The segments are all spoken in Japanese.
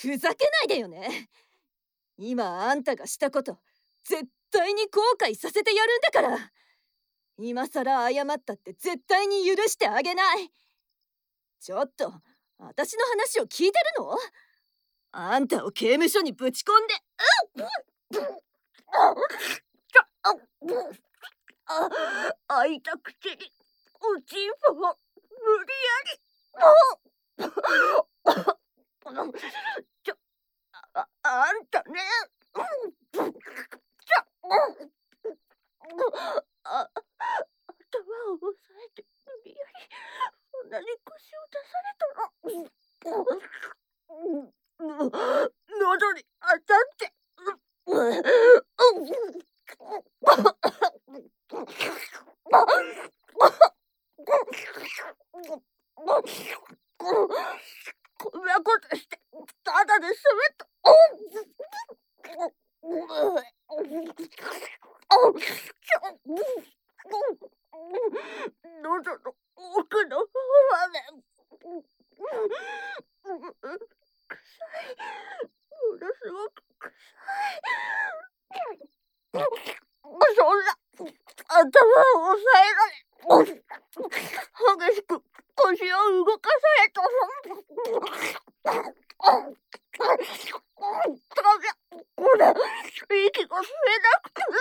ふざけないでよね。今あんたがしたこと絶対に後悔させてやるんだから。今さら謝ったって絶対に許してあげない。ちょっと私の話を聞いてるの？あんたを刑務所にぶち込んで会いたくておちんぽを無理やりあんたね頭を押さえて無理やり同じ腰を出されたら喉に当たってこんなことしてただで済むと喉の奥の方まで臭い、ものすごく臭い。そんな頭を押さえられ激しく腰を動かされた。これ息が吸えなくて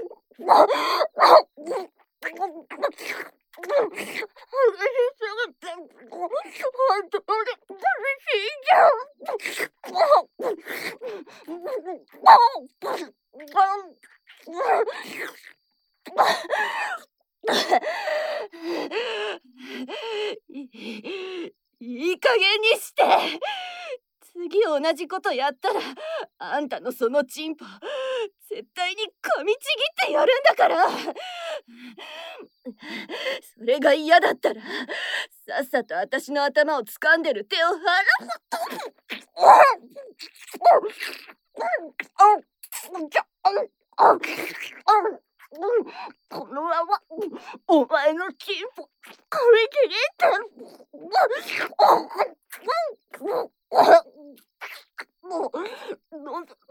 激しすぎて本当に苦しいじゃいい加減にして。次同じことやったらあんたのそのチンポ絶対に噛みちぎってやるんだから。それが嫌だったらさっさと私の頭を掴んでる手を離このままお前のチンポ噛みちぎってもうなんだ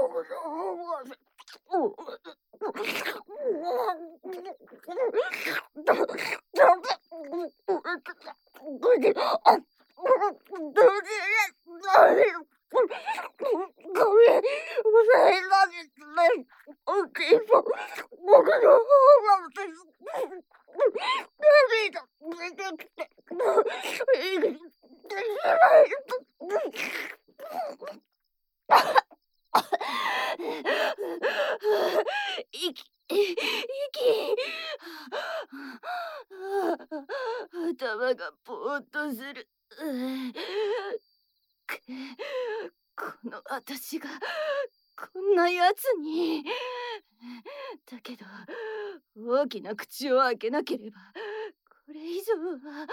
頭がぼーっとする。この私がこんなやつに。だけど大きな口を開けなければこれ以上は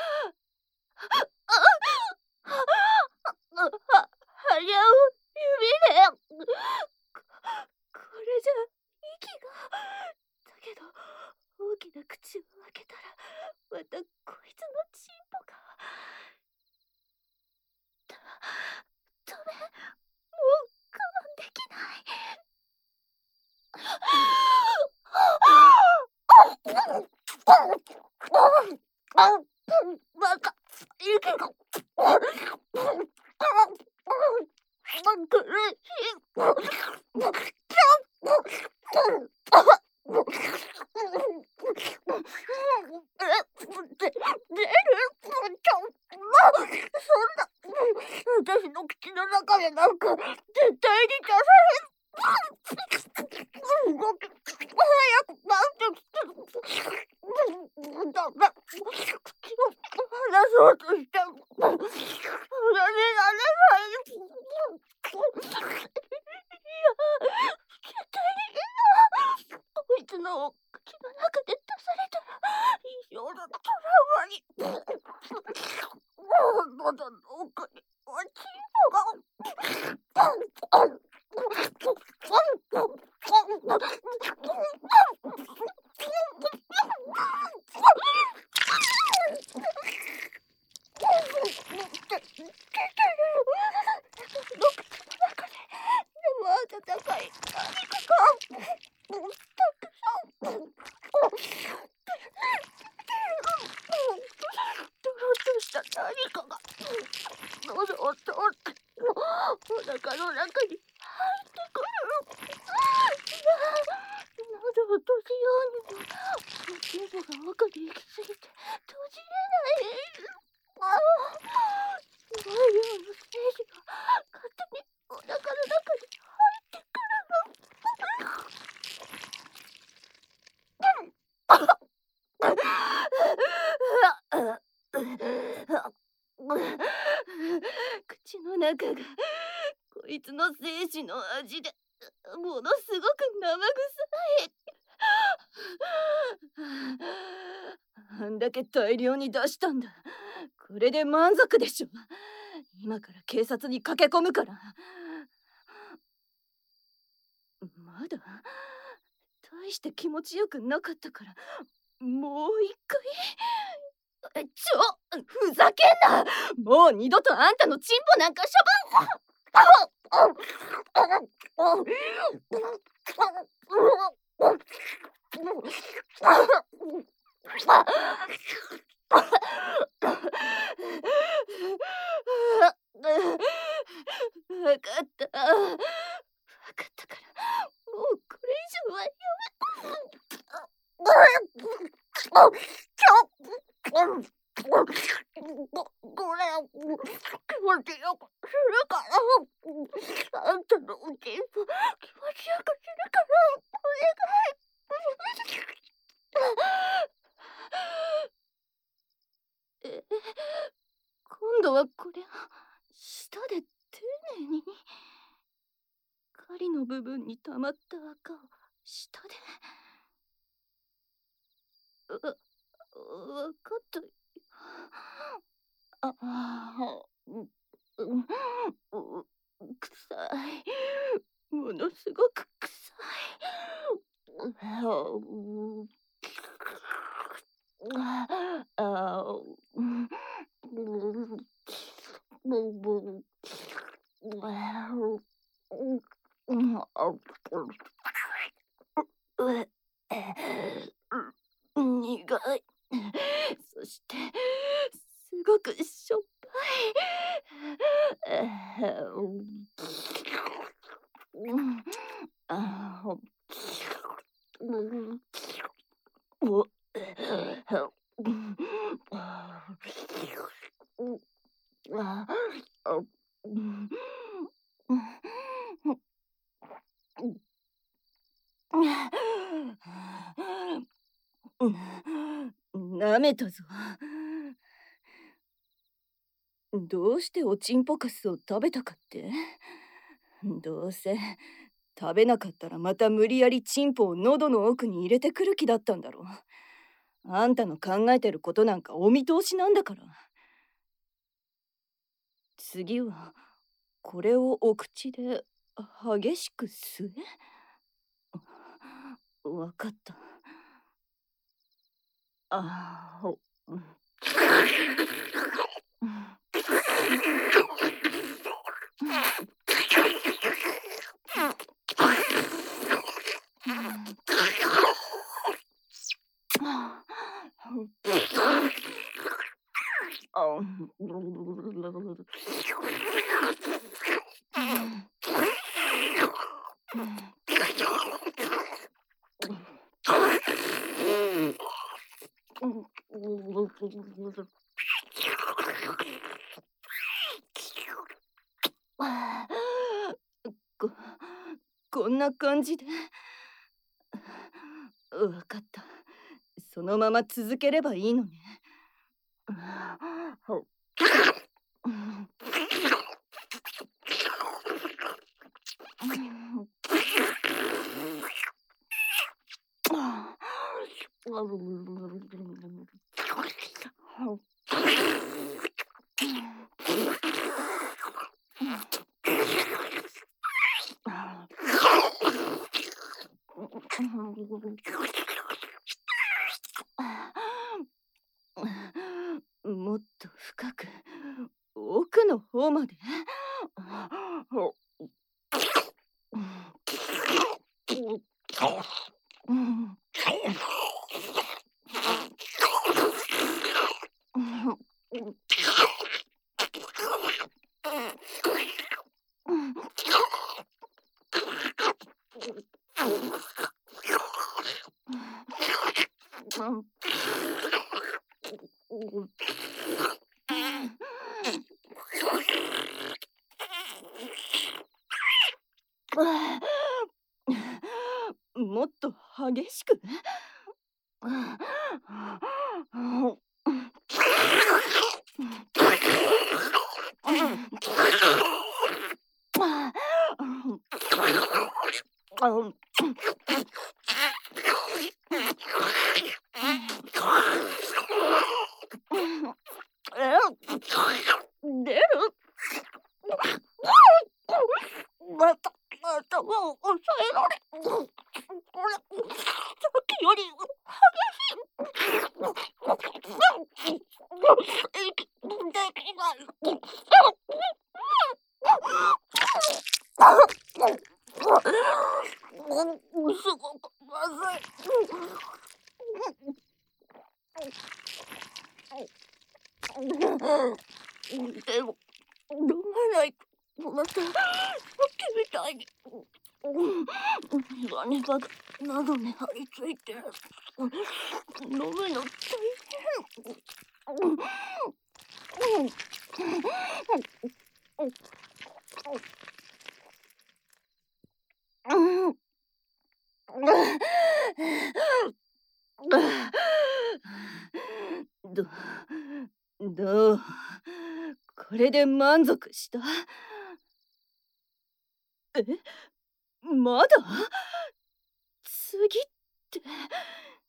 はやを指でこれじゃ息が。だけど大きな口を開けたらまたこいつのチンポが。ダメ、もう我慢できない。また息が苦しい。私の口の中でなんか絶対に出されん。動き早くなってきてだめ。口を離そうとしても離れられない。いや絶対にこいつの口の中で出されたら一生のトラウマに。喉の奥におちんぽが。 とした何かが喉を通ってお腹の中に入ってくる。喉を閉じようにもおちんぽが奥に行き過ぎて閉じれない。すごい量の精子が勝手にお腹の中に入ってくる。口の中がこいつの精子の味でものすごく生臭い。あんだけ大量に出したんだ。これで満足でしょ。今から警察に駆け込むから。まだ大して気持ちよくなかったからもう一回。ふざけんな。もう二度とあんたのチンポなんか処分。わかったからもうこれ以上はやめ。これ気持ちよくするから。あんたのおちんぽ気持ちよくするからお願い。今度はこれを舌で丁寧に。狩りの部分に溜まった赤を舌で。わかったよ。臭い。ものすごく臭い。苦い。そしてすごくしょっぱい。なめたぞ。どうしておちんぽかすを食べたかって？どうせ食べなかったらまた無理やりチンポを喉の奥に入れてくる気だったんだろう。あんたの考えてることなんかお見通しなんだから。次はこれをお口で激しく吸え。わかった。こんな感じで。わかった。そのまま続ければいいのね。もっと深く奥の方まで。 うんもっと激しく。出る。また頭を押さえられ。さっきより息できない。すごくまずい。でも飲まないとまたさっきみたいにガネが喉に張り付いて飲むの大変。どうこれで満足した？え、まだ？次って